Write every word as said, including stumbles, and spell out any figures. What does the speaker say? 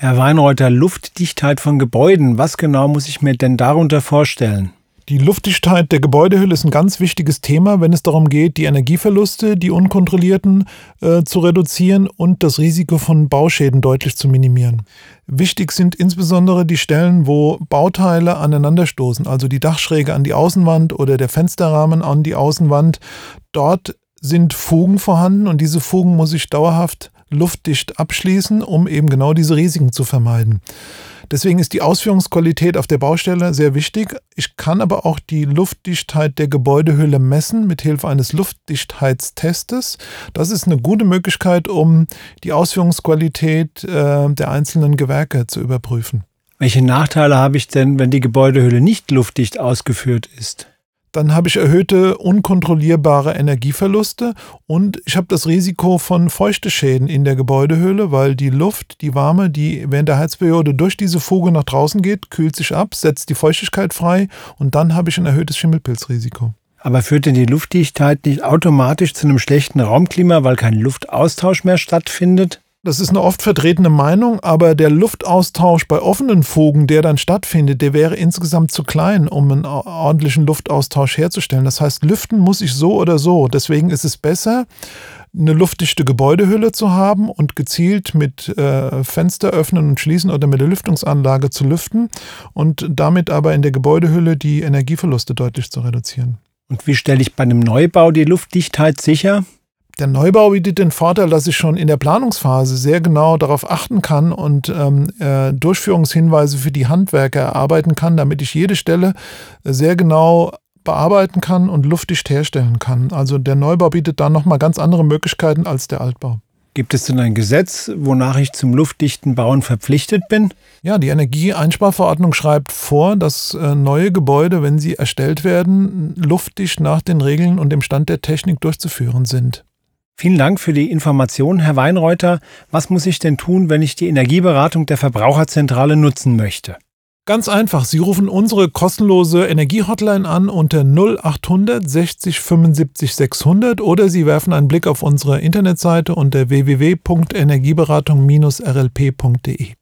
Herr Weinreuther, Luftdichtheit von Gebäuden, was genau muss ich mir denn darunter vorstellen? Die Luftdichtheit der Gebäudehülle ist ein ganz wichtiges Thema, wenn es darum geht, die Energieverluste, die unkontrollierten, äh, zu reduzieren und das Risiko von Bauschäden deutlich zu minimieren. Wichtig sind insbesondere die Stellen, wo Bauteile aneinanderstoßen, also die Dachschräge an die Außenwand oder der Fensterrahmen an die Außenwand. Dort sind Fugen vorhanden und diese Fugen muss ich dauerhaft luftdicht abschließen, um eben genau diese Risiken zu vermeiden. Deswegen ist die Ausführungsqualität auf der Baustelle sehr wichtig. Ich kann aber auch die Luftdichtheit der Gebäudehülle messen mit Hilfe eines Luftdichtheitstestes. Das ist eine gute Möglichkeit, um die Ausführungsqualität äh, der einzelnen Gewerke zu überprüfen. Welche Nachteile habe ich denn, wenn die Gebäudehülle nicht luftdicht ausgeführt ist? Dann habe ich erhöhte, unkontrollierbare Energieverluste und ich habe das Risiko von Feuchteschäden in der Gebäudehülle, weil die Luft, die Wärme, die während der Heizperiode durch diese Fuge nach draußen geht, kühlt sich ab, setzt die Feuchtigkeit frei und dann habe ich ein erhöhtes Schimmelpilzrisiko. Aber führt denn die Luftdichtheit nicht automatisch zu einem schlechten Raumklima, weil kein Luftaustausch mehr stattfindet? Das ist eine oft vertretene Meinung, aber der Luftaustausch bei offenen Fugen, der dann stattfindet, der wäre insgesamt zu klein, um einen ordentlichen Luftaustausch herzustellen. Das heißt, lüften muss ich so oder so. Deswegen ist es besser, eine luftdichte Gebäudehülle zu haben und gezielt mit äh, Fenster öffnen und schließen oder mit der Lüftungsanlage zu lüften und damit aber in der Gebäudehülle die Energieverluste deutlich zu reduzieren. Und wie stelle ich bei einem Neubau die Luftdichtheit sicher? Der Neubau bietet den Vorteil, dass ich schon in der Planungsphase sehr genau darauf achten kann und ähm, äh, Durchführungshinweise für die Handwerker erarbeiten kann, damit ich jede Stelle sehr genau bearbeiten kann und luftdicht herstellen kann. Also der Neubau bietet da nochmal ganz andere Möglichkeiten als der Altbau. Gibt es denn ein Gesetz, wonach ich zum luftdichten Bauen verpflichtet bin? Ja, die Energieeinsparverordnung schreibt vor, dass äh, neue Gebäude, wenn sie erstellt werden, luftdicht nach den Regeln und dem Stand der Technik durchzuführen sind. Vielen Dank für die Information, Herr Weinreuther. Was muss ich denn tun, wenn ich die Energieberatung der Verbraucherzentrale nutzen möchte? Ganz einfach, Sie rufen unsere kostenlose Energiehotline an unter null achthundert sechzig fünfundsiebzig sechshundert oder Sie werfen einen Blick auf unsere Internetseite unter w w w punkt energieberatung Bindestrich r l p punkt d e.